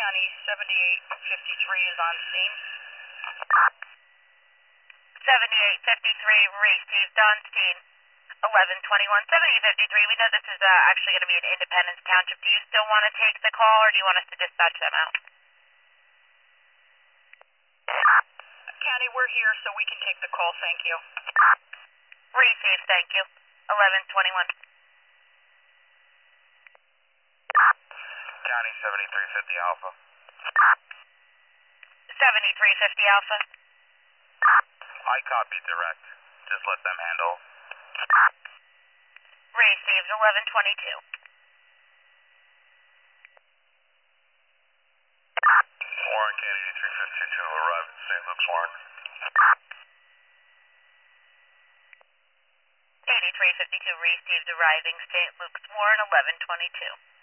County 7853 is on scene. 7853, received on scene. 1121, 7853. We know this is actually going to be in Independence Township. Do you still want to take the call, or do you want us to dispatch them out? County, we're here, so we can take the call. Thank you. Received, thank you. 1121. County 7350 Alpha. 7350 Alpha. I copy direct. Just let them handle. Received, 1122. Warren County 8352 arrived in St. Luke's, Warren. 8352 received, arriving St. Luke's, Warren, 1122.